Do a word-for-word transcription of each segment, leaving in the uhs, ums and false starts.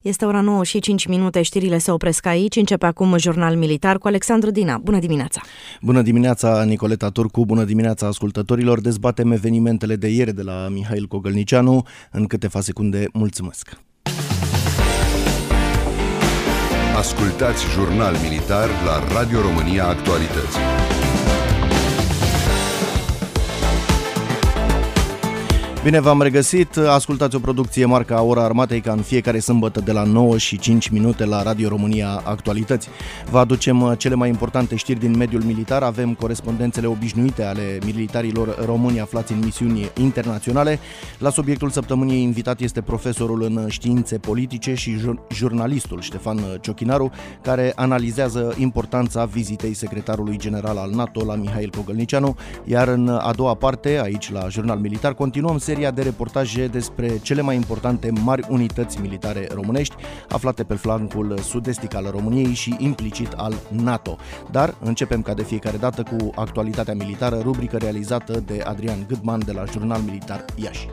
Este ora nouă și cinci minute, știrile se opresc aici. Începe acum Jurnal Militar cu Alexandru Dina. Bună dimineața! Bună dimineața, Nicoleta Turcu, bună dimineața ascultătorilor. Dezbatem evenimentele de ieri de la Mihail Cogălnicianu. În câteva secunde, mulțumesc! Ascultați Jurnal Militar la Radio România Actualități. Bine v-am regăsit, ascultați o producție marca Ora Armatei ca în fiecare sâmbătă de la nouă și cinci minute la Radio România Actualități. Vă aducem cele mai importante știri din mediul militar, avem corespondențele obișnuite ale militarilor români aflați în misiuni internaționale. La subiectul săptămânii invitat este profesorul în științe politice și jurnalistul Ștefan Ciochinaru, care analizează importanța vizitei secretarului general al NATO la Mihail Cogălnicianu, iar în a doua parte, aici la Jurnal Militar, continuăm seria de reportaje despre cele mai importante mari unități militare românești aflate pe flancul sud-estic al României și implicit al NATO. Dar începem ca de fiecare dată cu actualitatea militară, rubrică realizată de Adrian Gâdman de la Jurnal Militar Iași.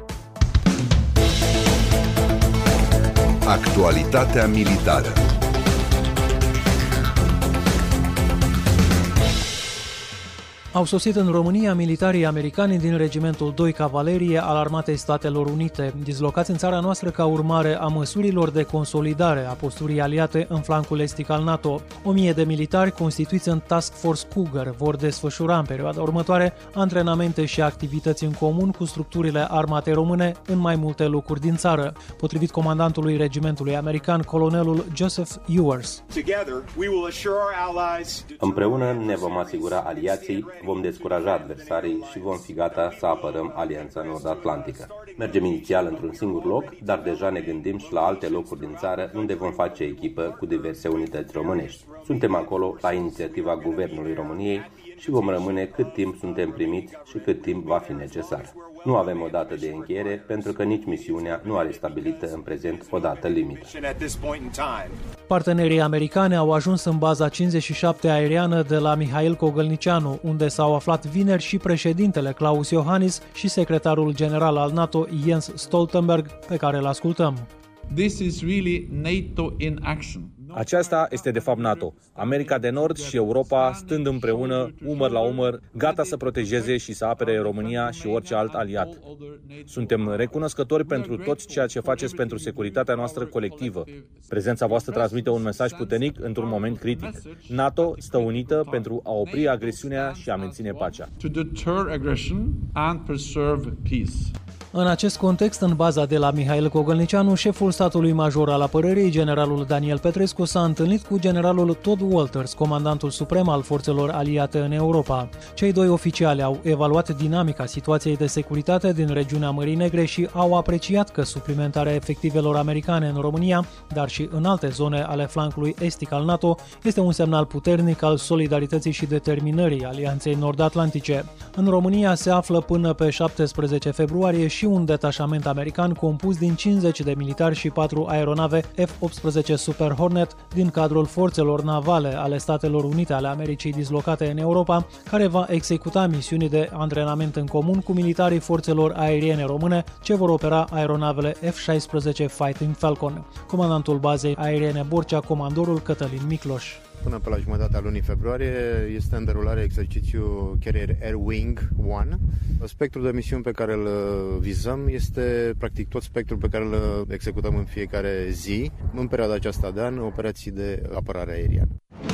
Actualitatea militară. Au sosit în România militarii americani din Regimentul doi Cavalerie al Armatei Statelor Unite, dislocați în țara noastră ca urmare a măsurilor de consolidare a posturii aliate în flancul estic al NATO. O mie de militari constituiți în Task Force Cougar vor desfășura în perioada următoare antrenamente și activități în comun cu structurile armatei române în mai multe locuri din țară, potrivit comandantului regimentului american, colonelul Joseph Ewers. Împreună ne vom asigura aliații, vom descuraja adversarii și vom fi gata să apărăm Alianța Nord-Atlantică. Mergem inițial într-un singur loc, dar deja ne gândim și la alte locuri din țară unde vom face echipă cu diverse unități românești. Suntem acolo la inițiativa Guvernului României și vom rămâne cât timp suntem primiți și cât timp va fi necesar. Nu avem o dată de încheiere, pentru că nici misiunea nu are stabilită în prezent o dată limită. Partenerii americani au ajuns în baza cincizeci și șapte aeriană de la Mihail Cogălnicianu, unde s-au aflat vineri și președintele Klaus Iohannis și secretarul general al NATO Jens Stoltenberg, pe care îl ascultăm. This is really NATO in action. Aceasta este de fapt NATO, America de Nord și Europa stând împreună, umăr la umăr, gata să protejeze și să apere România și orice alt aliat. Suntem recunoscători pentru tot ceea ce faceți pentru securitatea noastră colectivă. Prezența voastră transmite un mesaj puternic într-un moment critic. NATO stă unită pentru a opri agresiunea și a menține pacea. În acest context, în baza de la Mihail Cogălnicianu, șeful statului major al apărării, generalul Daniel Petrescu, s-a întâlnit cu generalul Todd Walters, comandantul suprem al forțelor aliate în Europa. Cei doi oficiali au evaluat dinamica situației de securitate din regiunea Mării Negre și au apreciat că suplimentarea efectivelor americane în România, dar și în alte zone ale flancului estic al NATO, este un semnal puternic al solidarității și determinării Alianței Nord-Atlantice. În România se află până pe șaptesprezece februarie și un detașament american compus din cincizeci de militari și patru aeronave F optsprezece Super Hornet din cadrul forțelor navale ale Statelor Unite ale Americii dislocate în Europa, care va executa misiuni de antrenament în comun cu militarii forțelor aeriene române ce vor opera aeronavele F șaisprezece Fighting Falcon. Comandantul bazei aeriene Borcea, comandorul Cătălin Micloș. Până pe la jumătatea lunii februarie este în derulare exercițiul Carrier Air Wing unu. Spectrul de misiuni pe care îl vizăm este practic tot spectrul pe care îl executăm în fiecare zi, în perioada aceasta de an, operații de apărare aeriană.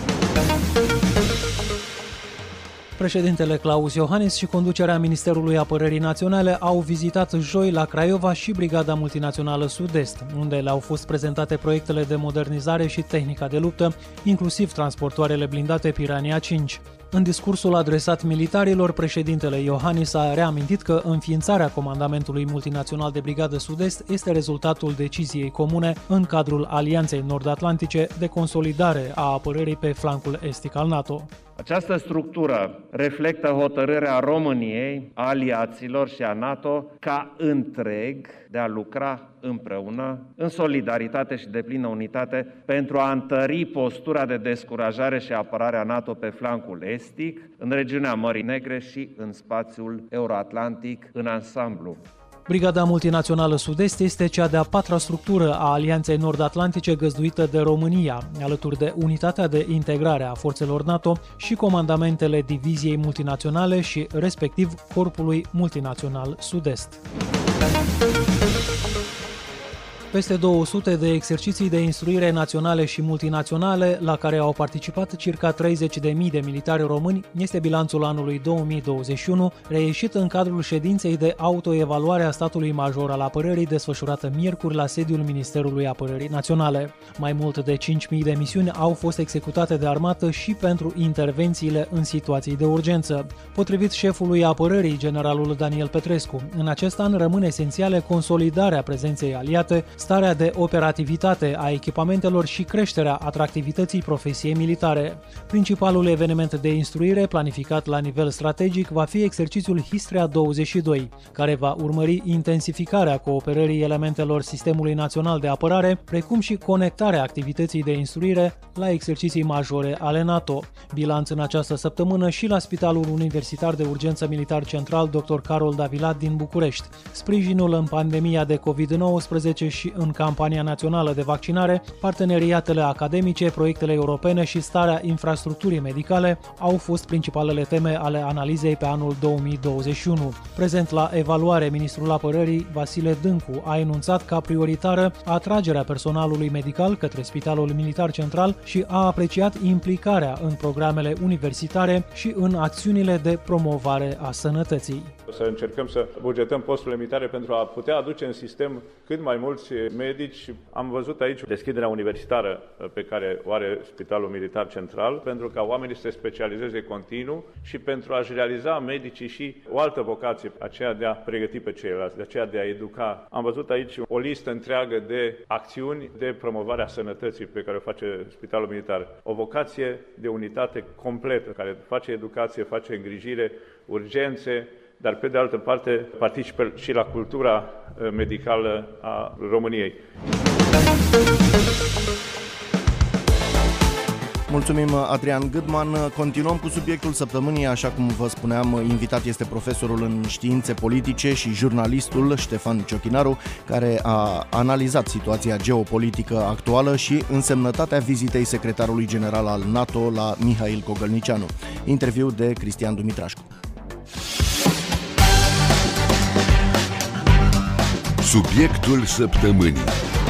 Președintele Klaus Iohannis și conducerea Ministerului Apărării Naționale au vizitat joi la Craiova și Brigada Multinațională Sud-Est, unde le-au fost prezentate proiectele de modernizare și tehnica de luptă, inclusiv transportoarele blindate Piranha cinci. În discursul adresat militarilor, președintele Iohannis a reamintit că înființarea Comandamentului Multinațional de Brigadă Sud-Est este rezultatul deciziei comune în cadrul Alianței Nord-Atlantice de consolidare a apărării pe flancul estic al NATO. Această structură reflectă hotărârea României, a aliaților și a NATO ca întreg de a lucra împreună, în solidaritate și deplină unitate, pentru a întări postura de descurajare și apărare a NATO pe flancul estic, în regiunea Mării Negre și în spațiul euroatlantic în ansamblu. Brigada Multinațională Sud-Est este cea de-a patra structură a Alianței Nord-Atlantice găzduită de România, alături de Unitatea de Integrare a Forțelor NATO și comandamentele Diviziei Multinaționale și, respectiv, Corpului Multinațional Sud-Est. Peste două sute de exerciții de instruire naționale și multinaționale, la care au participat circa treizeci de mii de militari români, este bilanțul anului două mii douăzeci și unu, reieșit în cadrul ședinței de autoevaluare a statului major al apărării desfășurată miercuri la sediul Ministerului Apărării Naționale. Mai mult de cinci mii de misiuni au fost executate de armată și pentru intervențiile în situații de urgență. Potrivit șefului apărării, generalul Daniel Petrescu, în acest an rămâne esențială consolidarea prezenței aliate, starea de operativitate a echipamentelor și creșterea atractivității profesiei militare. Principalul eveniment de instruire planificat la nivel strategic va fi exercițiul Histria douăzeci și doi, care va urmări intensificarea cooperării elementelor Sistemului Național de Apărare, precum și conectarea activității de instruire la exerciții majore ale NATO. Bilanț în această săptămână și la Spitalul Universitar de Urgență Militar Central doctor Carol Davilat din București. Sprijinul în pandemia de covid nouăsprezece și în campania națională de vaccinare, parteneriatele academice, proiectele europene și starea infrastructurii medicale au fost principalele teme ale analizei pe anul două mii douăzeci și unu. Prezent la evaluare, ministrul apărării Vasile Dâncu a enunțat ca prioritară atragerea personalului medical către Spitalul Militar Central și a apreciat implicarea în programele universitare și în acțiunile de promovare a sănătății. Să încercăm să bugetăm posturile militare pentru a putea aduce în sistem cât mai mulți medici. Am văzut aici deschiderea universitară pe care o are Spitalul Militar Central pentru ca oamenii să se specializeze continuu și pentru a-și realiza medicii și o altă vocație, aceea de a pregăti pe ceilalți, de aceea de a educa. Am văzut aici o listă întreagă de acțiuni de promovare a sănătății pe care o face Spitalul Militar. O vocație de unitate completă care face educație, face îngrijire, urgențe, dar pe de altă parte participă și la cultura medicală a României. Mulțumim, Adrian Gâdman. Continuăm cu subiectul săptămânii. Așa cum vă spuneam, invitat este profesorul în științe politice și jurnalistul Ștefan Ciochinaru, care a analizat situația geopolitică actuală și însemnătatea vizitei secretarului general al NATO la Mihail Cogălnicianu. Interviu de Cristian Dumitrașcu. Subiectul săptămânii.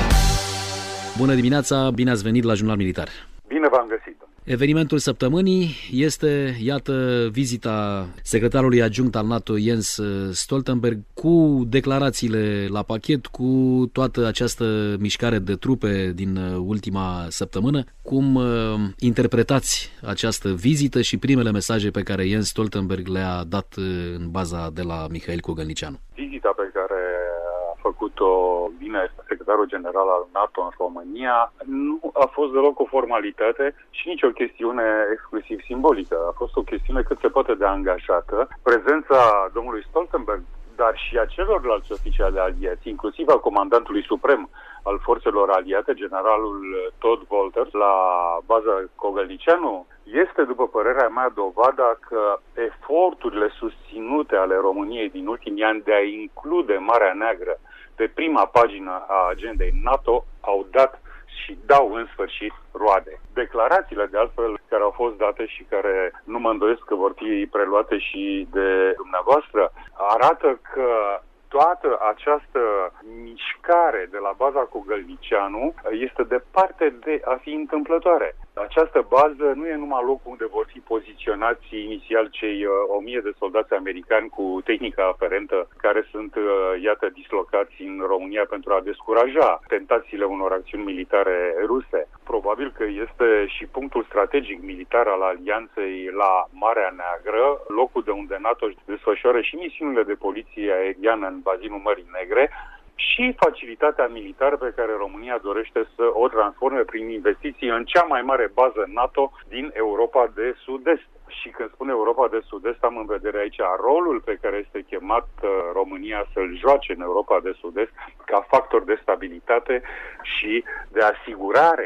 Bună dimineața, bine ați venit la Jurnal Militar. Bine v-am găsit. Evenimentul săptămânii este, iată, vizita secretarului adjunct al NATO Jens Stoltenberg cu declarațiile la pachet, cu toată această mișcare de trupe din ultima săptămână. Cum uh, interpretați această vizită și primele mesaje pe care Jens Stoltenberg le-a dat în baza de la Mihail Cogălnicianu? Vizita pe care a făcut-o bine secretarul general al NATO în România nu a fost deloc o formalitate și nici o chestiune exclusiv simbolică. A fost o chestiune cât se poate de angajată. Prezența domnului Stoltenberg, dar și a celorlalți oficiali aliați, inclusiv a comandantului suprem al forțelor aliate, generalul Todd Wolters, la baza Cogălnicianu, este, după părerea mea, dovada că eforturile susținute ale României din ultimii ani de a include Marea Neagră pe prima pagină a agendei NATO au dat și dau în sfârșit roade. Declarațiile, de altfel, care au fost date și care nu mă îndoiesc că vor fi preluate și de dumneavoastră, arată că toată această mișcare de la baza Cogălnicianu este departe de a fi întâmplătoare. Această bază nu e numai locul unde vor fi poziționați inițial cei o mie de soldați americani cu tehnica aferentă care sunt, iată, dislocați în România pentru a descuraja tentațiile unor acțiuni militare ruse. Probabil că este și punctul strategic militar al alianței la Marea Neagră, locul de unde NATO își desfășoară și misiunile de poliție aeriană în bazinul Mării Negre, și facilitatea militară pe care România dorește să o transforme prin investiții în cea mai mare bază NATO din Europa de Sud-Est. Și când spun Europa de Sud-Est, am în vedere aici rolul pe care este chemat România să-l joace în Europa de Sud-Est ca factor de stabilitate și de asigurare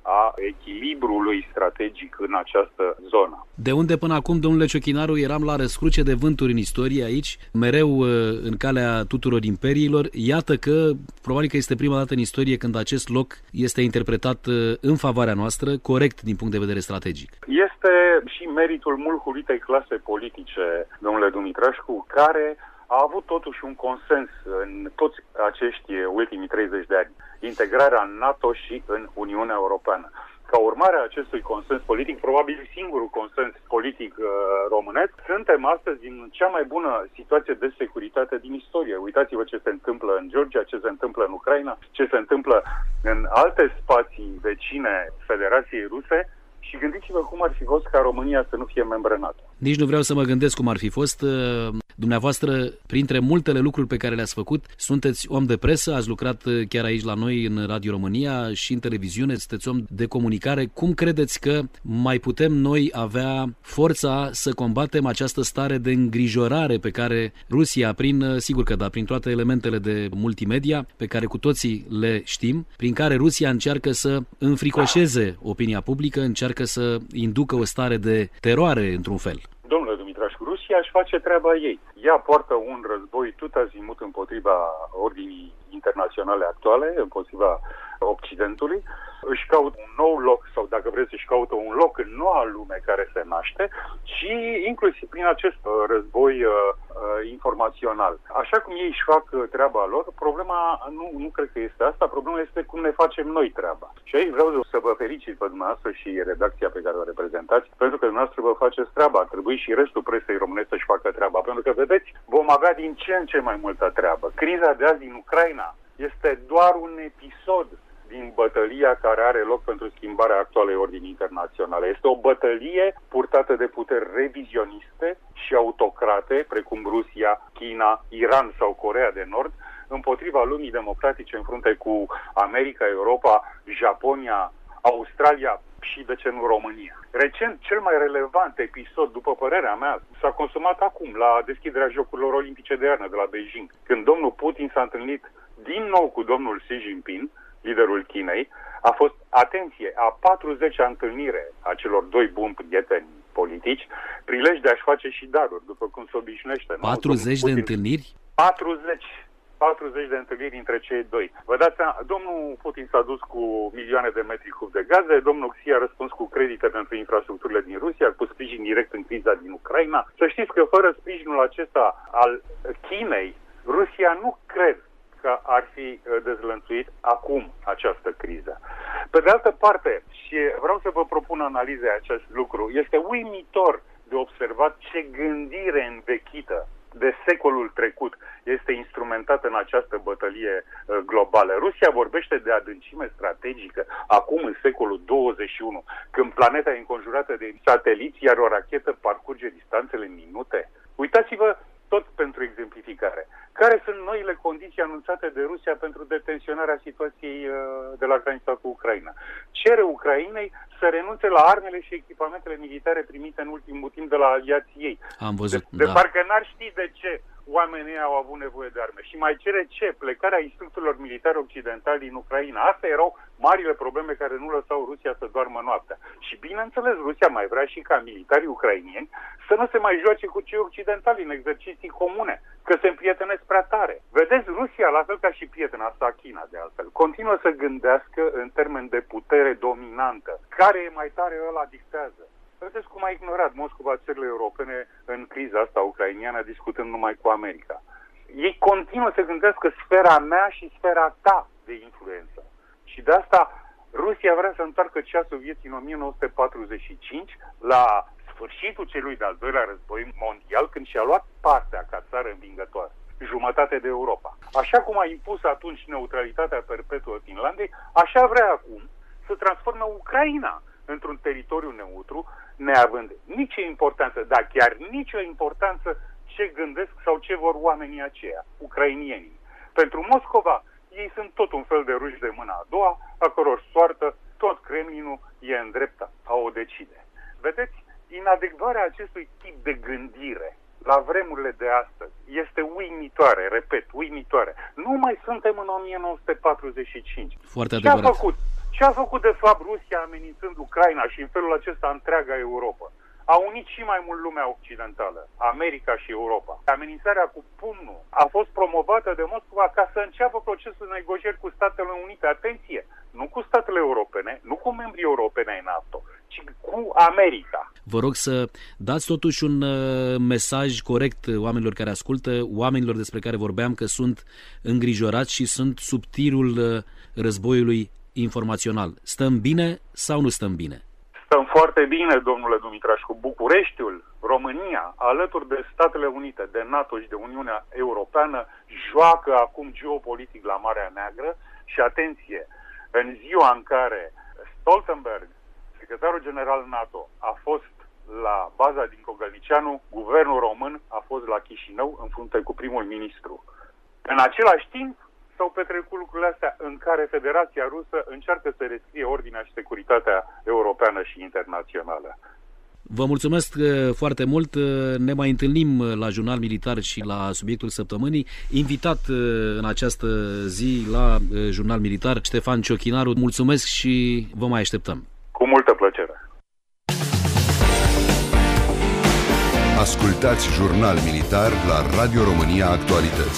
a echilibrului strategic în această zonă. De unde până acum, domnule Ciochinaru, eram la răscruce de vânturi în istorie aici, mereu în calea tuturor imperiilor. Iată că probabil că este prima dată în istorie când acest loc este interpretat în favoarea noastră, corect din punct de vedere strategic. Este și meritul mulhuritei clase politice, domnule Dumitrașcu, care a avut totuși un consens în toți acești ultimii treizeci de ani. Integrarea în NATO și în Uniunea Europeană. Ca urmare a acestui consens politic, probabil singurul consens politic uh, românesc, suntem astăzi în cea mai bună situație de securitate din istorie. Uitați-vă ce se întâmplă în Georgia, ce se întâmplă în Ucraina, ce se întâmplă în alte spații vecine Federației Ruse și gândiți-vă cum ar fi fost ca România să nu fie membră NATO. Nici nu vreau să mă gândesc cum ar fi fost. Dumneavoastră, printre multele lucruri pe care le-ați făcut, sunteți om de presă, ați lucrat chiar aici la noi în Radio România și în televiziune, sunteți om de comunicare. Cum credeți că mai putem noi avea forța să combatem această stare de îngrijorare pe care Rusia, prin, sigur că da, prin toate elementele de multimedia, pe care cu toții le știm, prin care Rusia încearcă să înfricoșeze opinia publică, încearcă să inducă o stare de teroare într-un fel? Domnule Dumitrașcu, Rusia își face treaba ei. Ea poartă un război tot azimut împotriva ordinii internaționale actuale, împotriva Occidentului, își caută un nou loc, sau dacă vreți, își caută un loc în noua lume care se naște și inclusiv prin acest uh, război uh, uh, informațional. Așa cum ei își fac uh, treaba lor, problema nu, nu cred că este asta, problema este cum ne facem noi treaba. Și aici vreau să vă felicit pe dumneavoastră și redacția pe care o reprezentați, pentru că dumneavoastră vă faceți treaba. Ar trebui și restul presei românești să-și facă treaba, pentru că, vedeți, vom avea din ce în ce mai multă treabă. Criza de azi din Ucraina este doar un episod din bătălia care are loc pentru schimbarea actualei ordini internaționale. Este o bătălie purtată de puteri revizioniste și autocrate, precum Rusia, China, Iran sau Coreea de Nord, împotriva lumii democratice în frunte cu America, Europa, Japonia, Australia și, de ce nu, România. Recent, cel mai relevant episod, după părerea mea, s-a consumat acum, la deschiderea Jocurilor Olimpice de iarnă de la Beijing, când domnul Putin s-a întâlnit din nou cu domnul Xi Jinping, liderul Chinei. A fost, atenție, a patruzecea întâlnire a celor doi buni prieteni politici, prilej de a-și face și daruri, după cum se obișnuiește. patruzeci de întâlniri? patruzeci. patruzeci de întâlniri între cei doi. Vă dați seama, domnul Putin s-a dus cu milioane de metri cub de gaze, domnul Xi a răspuns cu credite pentru infrastructurile din Rusia, cu sprijin direct în criza din Ucraina. Să știți că fără sprijinul acesta al Chinei, Rusia nu cred că ar fi dezlănțuit acum această criză. Pe de altă parte, și vreau să vă propun analize acest lucru, este uimitor de observat ce gândire învechită de secolul trecut este instrumentată în această bătălie uh, globală. Rusia vorbește de adâncime strategică acum în secolul douăzeci și unu, când planeta e înconjurată de sateliți, iar o rachetă parcurge distanțele în minute. Uitați-vă tot pentru exemplificare. Care sunt noile condiții anunțate de Rusia pentru detenționarea situației uh, de la granița cu Ucraina? Cere Ucrainei să renunțe la armele și echipamentele militare primite în ultimul timp de la aliații ei. Am văzut, de, de da. parcă n-ar ști de ce oamenii au avut nevoie de arme. Și mai cere ce? Plecarea instructorilor militari occidentali din Ucraina. Astea erau marile probleme care nu lăsau Rusia să doarmă noaptea. Și bineînțeles, Rusia mai vrea și ca militarii ucrainieni să nu se mai joace cu cei occidentali în exerciții comune, că se împrietenesc prea tare. Vedeți, Rusia, la fel ca și prietena sa, China de altfel, continuă să gândească în termen de putere dominantă. Care e mai tare, ăla dictează. Vedeți cum a ignorat Moscova țările europene în criza asta ucrainiană, discutând numai cu America. Ei continuă să gândească sfera mea și sfera ta de influență. Și de asta Rusia vrea să întoarcă ceasul vieții în o mie nouă sute patruzeci și cinci, la sfârșitul celui de-al doilea război mondial, când și-a luat partea ca țară învingătoare, jumătate de Europa. Așa cum a impus atunci neutralitatea perpetuă Finlandei, așa vrea acum să transforme Ucraina într-un teritoriu neutru, neavând nicio importanță, dar chiar nicio importanță ce gândesc sau ce vor oamenii aceia, ucrainienii. Pentru Moscova, ei sunt tot un fel de ruși de mâna a doua, a căror soartă tot Kremlinul e în drepta a o decide. Vedeți, inadecvarea acestui tip de gândire la vremurile de astăzi este uimitoare, repet, uimitoare. Nu mai suntem în o mie nouă sute patruzeci și cinci. Foarte Ce a adevărat. făcut? Ce a făcut de fapt Rusia amenințând Ucraina și în felul acesta întreaga Europa? A unit și mai mult lumea occidentală, America și Europa. Amenințarea cu pumnul a fost promovată de Moscova ca să înceapă procesul de negocieri cu Statele Unite. Atenție! Nu cu statele europene, nu cu membrii europene ai NATO, ci cu America. Vă rog să dați totuși un uh, mesaj corect oamenilor care ascultă, oamenilor despre care vorbeam, că sunt îngrijorați și sunt sub tirul uh, războiului informațional. Stăm bine sau nu stăm bine? Stăm foarte bine, domnule Dumitrașcu. Bucureștiul, România, alături de Statele Unite, de NATO și de Uniunea Europeană, joacă acum geopolitic la Marea Neagră și, atenție, în ziua în care Stoltenberg, secretarul general NATO, a fost la baza din Cogălnicianu, guvernul român a fost la Chișinău în frunte cu primul ministru. În același timp, s-au petrecut lucrurile astea în care Federația Rusă încearcă să rescrie ordinea și securitatea europeană și internațională. Vă mulțumesc foarte mult. Ne mai întâlnim la Jurnal Militar și la subiectul săptămânii. Invitat în această zi la Jurnal Militar Ștefan Ciochinaru. Mulțumesc și vă mai așteptăm. Cu multă plăcere. Ascultați Jurnal Militar la Radio România Actualități.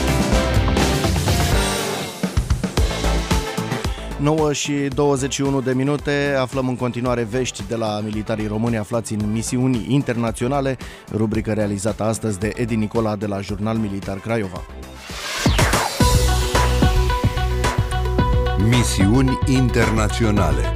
nouă și douăzeci și unu de minute, aflăm în continuare vești de la militarii români aflați în misiuni internaționale, rubrică realizată astăzi de Edi Nicola de la Jurnal Militar Craiova. Misiuni internaționale.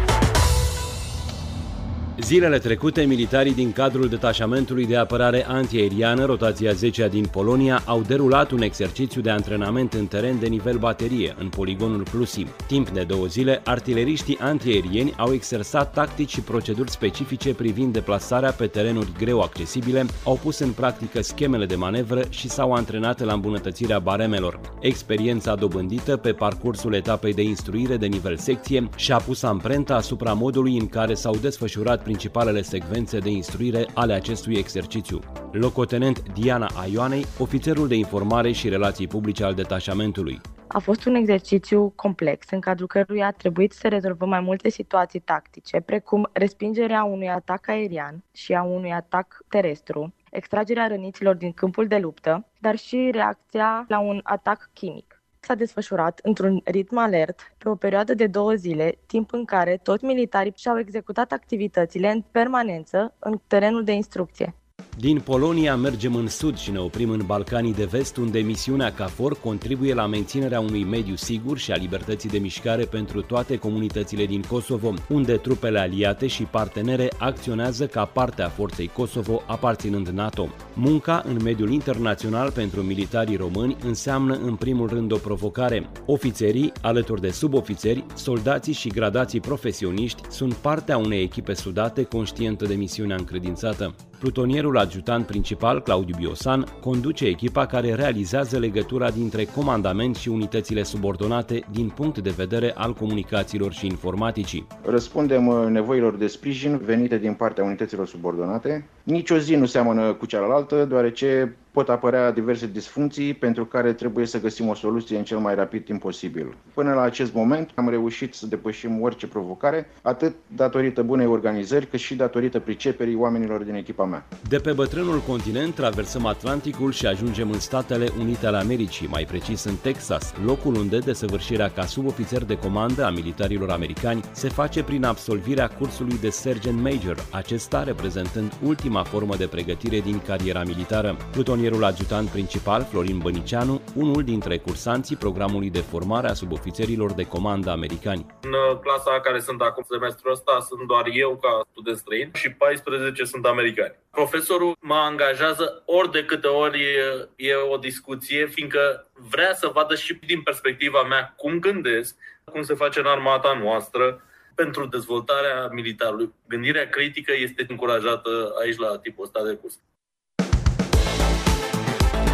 Zilele trecute, militarii din cadrul detașamentului de apărare antiaeriană, rotația zecea din Polonia, au derulat un exercițiu de antrenament în teren de nivel baterie, în poligonul Clusi. Timp de două zile, artileriștii antiaerieni au exersat tactici și proceduri specifice privind deplasarea pe terenuri greu accesibile, au pus în practică schemele de manevră și s-au antrenat la îmbunătățirea baremelor. Experiența dobândită pe parcursul etapei de instruire de nivel secție și-a pus amprenta asupra modului în care s-au desfășurat principalele secvențe de instruire ale acestui exercițiu. Locotenent Diana Aioanei, ofițerul de informare și relații publice al detașamentului. A fost un exercițiu complex în cadrul căruia a trebuit să rezolvăm mai multe situații tactice, precum respingerea unui atac aerian și a unui atac terestru, extragerea răniților din câmpul de luptă, dar și reacția la un atac chimic. S-a desfășurat într-un ritm alert pe o perioadă de două zile, timp în care toți militarii și-au executat activitățile în permanență în terenul de instrucție. Din Polonia mergem în sud și ne oprim în Balcanii de Vest, unde misiunea KFOR contribuie la menținerea unui mediu sigur și a libertății de mișcare pentru toate comunitățile din Kosovo, unde trupele aliate și partenere acționează ca parte a forței Kosovo aparținând NATO. Munca în mediul internațional pentru militarii români înseamnă în primul rând o provocare. Ofițerii, alături de subofițeri, soldații și gradații profesioniști sunt partea unei echipe sudate conștientă de misiunea încredințată. Plutonierul adjutant principal, Claudiu Biosan, conduce echipa care realizează legătura dintre comandament și unitățile subordonate din punct de vedere al comunicațiilor și informaticii. Răspundem nevoilor de sprijin venite din partea unităților subordonate. Nici o zi nu seamănă cu cealaltă, deoarece pot apărea diverse disfuncții pentru care trebuie să găsim o soluție în cel mai rapid timp posibil. Până la acest moment am reușit să depășim orice provocare, atât datorită bunei organizări, cât și datorită priceperii oamenilor din echipa mea. De pe bătrânul continent traversăm Atlanticul și ajungem în Statele Unite ale Americii, mai precis în Texas, locul unde desăvârșirea ca subofițer de comandă a militarilor americani se face prin absolvirea cursului de Sergeant Major, acesta reprezentând ultima formă de pregătire din cariera militară. Plutonierul adjutant principal, Florin Băniceanu, unul dintre cursanții programului de formare a subofițerilor de comandă americani. În clasa care sunt acum semestrul ăsta sunt doar eu ca student străin și paisprezece sunt americani. Profesorul mă angajează ori de câte ori e, e o discuție, fiindcă vrea să vadă și din perspectiva mea cum gândesc, cum se face în armata noastră pentru dezvoltarea militarului. Gândirea critică este încurajată aici la tipul ăsta de curs.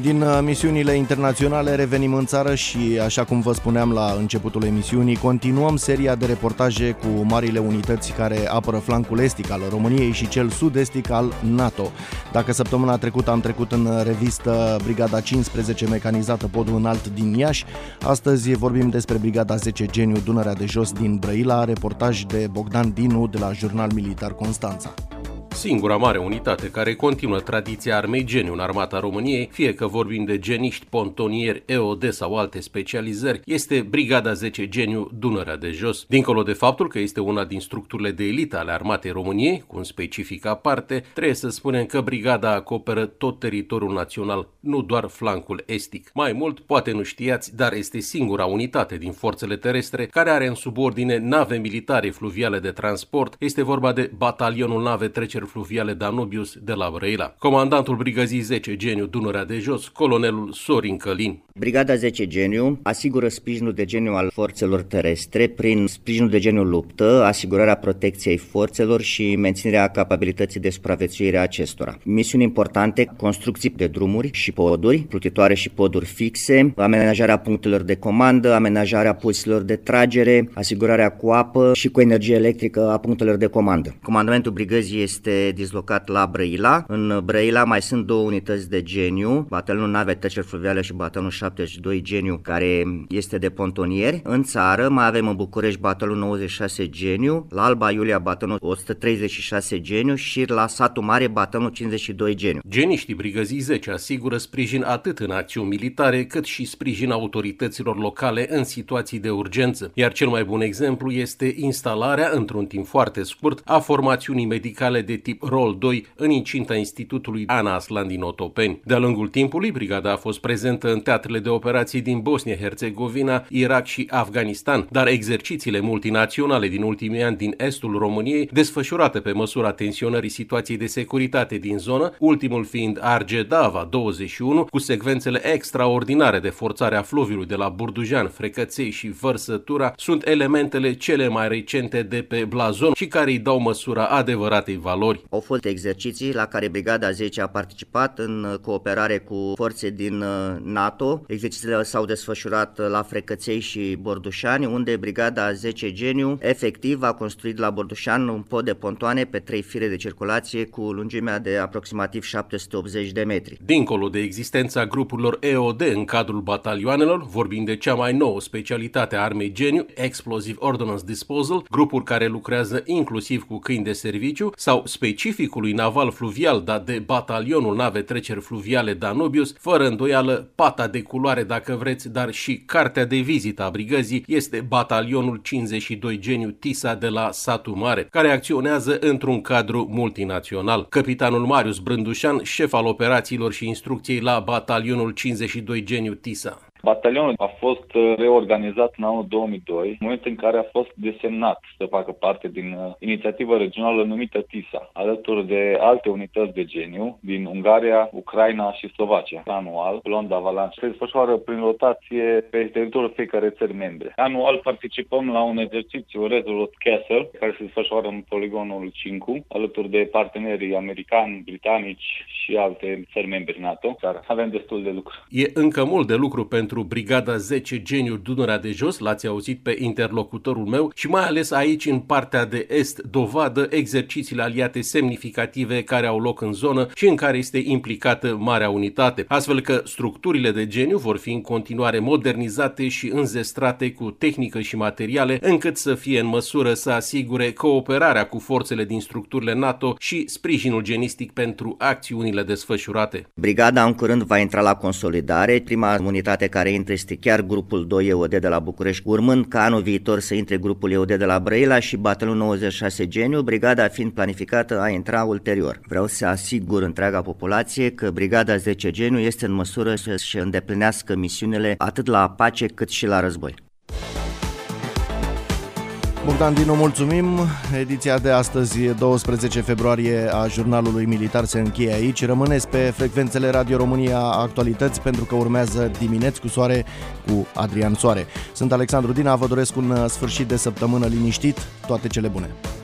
Din misiunile internaționale revenim în țară și, așa cum vă spuneam la începutul emisiunii, continuăm seria de reportaje cu marile unități care apără flancul estic al României și cel sud-estic al NATO. Dacă săptămâna trecută am trecut în revistă Brigada cincisprezece mecanizată Podul Înalt din Iași, astăzi vorbim despre Brigada zece Geniu Dunărea de Jos din Brăila, reportaj de Bogdan Dinu de la Jurnal Militar Constanța. Singura mare unitate care continuă tradiția Armei Geniu în armata României, fie că vorbim de geniști, pontonieri, E O D sau alte specializări, este Brigada zece Geniu Dunărea de Jos. Dincolo de faptul că este una din structurile de elită ale armatei României, cu un specific aparte, trebuie să spunem că brigada acoperă tot teritoriul național, nu doar flancul estic. Mai mult, poate nu știați, dar este singura unitate din forțele terestre care are în subordine nave militare fluviale de transport. Este vorba de Batalionul Nave Treceri Fluviale Danubius de la Brăila. Comandantul Brigăzii zece Geniu Dunărea de Jos, colonelul Sorin Călin. Brigada zece Geniu asigură sprijinul de geniu al forțelor terestre prin sprijinul de geniu luptă, asigurarea protecției forțelor și menținerea capabilității de supraviețuire a acestora. Misiuni importante, construcții de drumuri și poduri, plutitoare și poduri fixe, amenajarea punctelor de comandă, amenajarea pozițiilor de tragere, asigurarea cu apă și cu energie electrică a punctelor de comandă. Comandamentul brigăzii este dislocat la Brăila. În Brăila mai sunt două unități de geniu, Batalionul Nave Treceri Fluviale și Batalionul șaptezeci și doi Geniu, care este de pontonieri. În țară mai avem în București Batalionul nouăzeci și șase Geniu, la Alba Iulia Batalionul o sută treizeci și șase Geniu și la Satul Mare Batalionul cincizeci și doi Geniu. Geniștii Brigăzii zece asigură sprijin atât în acțiuni militare, cât și sprijin autorităților locale în situații de urgență. Iar cel mai bun exemplu este instalarea, într-un timp foarte scurt, a formațiunii medicale de tip Rol doi în incinta Institutului Ana Aslan din Otopeni. De-a lungul timpului, brigada a fost prezentă în teatrele de operații din Bosnia-Herzegovina, Irak și Afganistan, dar exercițiile multinaționale din ultimii ani din estul României, desfășurate pe măsura tensionării situației de securitate din zonă, ultimul fiind Argedava douăzeci și unu, cu secvențele extraordinare de forțare a fluviului de la Burdujan, Frecăței și Vărsătura, sunt elementele cele mai recente de pe blazon și care îi dau măsura adevăratei valori. Au fost exerciții la care Brigada zece a participat în cooperare cu forțe din NATO. Exercițiile s-au desfășurat la Frecăței și Bordușani, unde Brigada zece Geniu efectiv a construit la Bordușan un pod de pontoane pe trei fire de circulație cu lungimea de aproximativ șapte sute optzeci de metri. Dincolo de existența grupurilor E O D în cadrul batalioanelor, vorbim de cea mai nouă specialitate a Armei Geniu, Explosive Ordnance Disposal, grupuri care lucrează inclusiv cu câini de serviciu, sau specificului naval fluvial dat de Batalionul Nave Treceri Fluviale Danubius, fără îndoială pata de culoare dacă vreți, dar și cartea de vizită a brigăzii este Batalionul cincizeci și doi Geniu Tisa de la Satul Mare, care acționează într-un cadru multinațional. Capitanul Marius Brândușan, șef al operațiilor și instrucției la Batalionul cincizeci și doi Geniu Tisa. Batalionul a fost reorganizat în anul două mii doi, în momentul în care a fost desemnat să facă parte din inițiativa regională numită TISA, alături de alte unități de geniu din Ungaria, Ucraina și Slovacia. Anual, Blonda Avalanche se desfășoară prin rotație pe teritoriul fiecare țări membre. Anual participăm la un exercițiu Resolute Castle, care se desfășoară în poligonul cinci, alături de partenerii americani, britanici și alte țări membre NATO. Dar avem destul de lucru. E încă mult de lucru pentru Brigada zece Geniu Dunărea de Jos, l-ați auzit pe interlocutorul meu, și mai ales aici în partea de est, dovadă exercițiile aliate semnificative care au loc în zonă și în care este implicată marea unitate, astfel că structurile de geniu vor fi în continuare modernizate și înzestrate cu tehnică și materiale, încât să fie în măsură să asigure cooperarea cu forțele din structurile NATO și sprijinul genistic pentru acțiunile desfășurate. Brigada în curând va intra la consolidare. Prima unitate care intră este chiar grupul doi E O D de la București, urmând ca anul viitor să intre grupul E O D de la Brăila și Batalionul nouăzeci și șase Geniu, brigada fiind planificată a intra ulterior. Vreau să asigur întreaga populație că Brigada zece Geniu este în măsură să-și îndeplinească misiunile atât la pace cât și la război. Bogdan Dinu, mulțumim. Ediția de astăzi, douăsprezece februarie, a Jurnalului Militar se încheie aici. Rămâneți pe frecvențele Radio România Actualități, pentru că urmează Dimineți cu Soare cu Adrian Soare. Sunt Alexandru Dina, vă doresc un sfârșit de săptămână liniștit, toate cele bune.